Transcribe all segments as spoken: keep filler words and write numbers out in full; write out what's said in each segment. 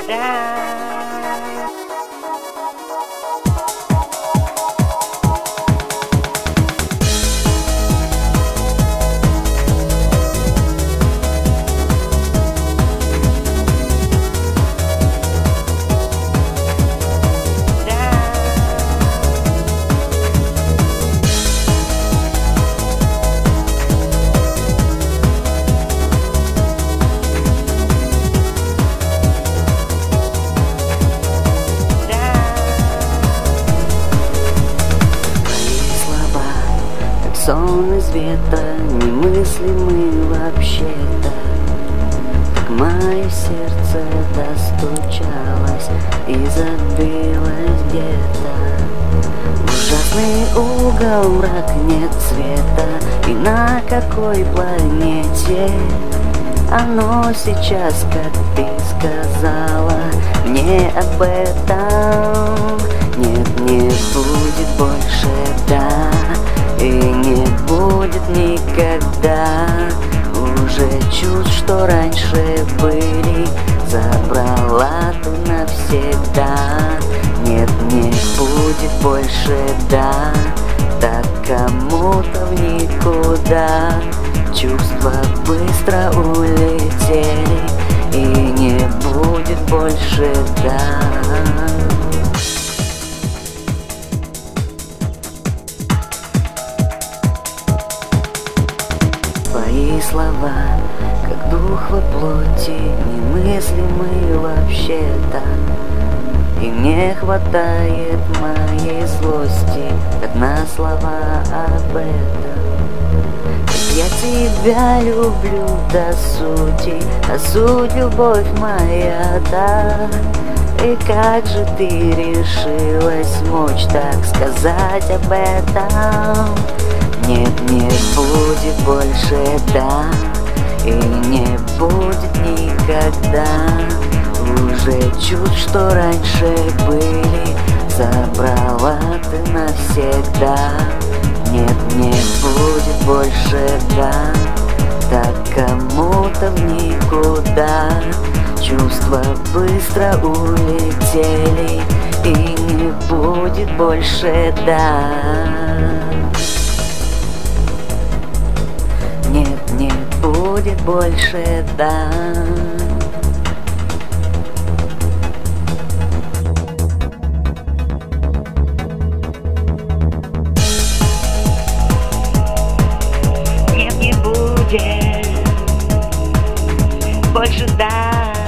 Сон из ветра, немыслимый вообще-то. Так мое сердце достучалось и забилось где-то. Ужасный угол, мрак, нет света. И на какой планете оно сейчас, как ты сказала мне об этом? Нет, не будет больше, да, и не будет никогда. Уже чувств, что раньше были, забрала ты навсегда. Нет, не будет больше, да, так кому-то в никуда. Чувства быстро улетели, и не будет больше, да. Твои слова, как дух во плоти, немыслимый вообще-то. И не хватает моей злости, как на слова об этом. Как я тебя люблю до сути, а суть любовь моя, да. И как же ты решилась мочь так сказать об этом? Нет, не будет больше, да, и не будет никогда. Уже чувств, что раньше были, забрала ты навсегда. Нет, не будет больше, да, так кому-то в никуда. Чувства быстро улетели, и не будет больше, да. Нет, не будет больше, да. Нет, не будет больше, да.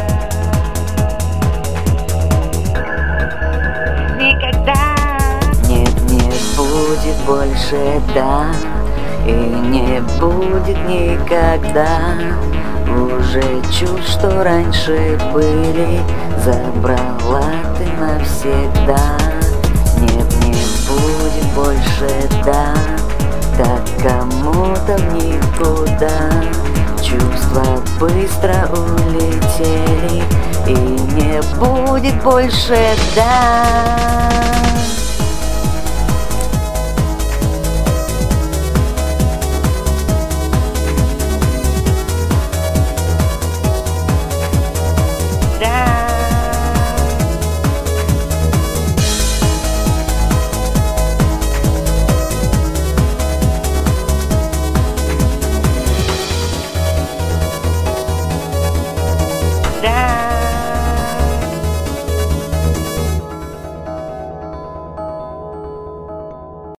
Никогда. Нет, не будет больше, да, и не будет никогда. Уже чувств, что раньше были, забрала ты навсегда. Нет, не будет больше, да, так кому-то в никуда. Чувства быстро улетели, и не будет больше, да.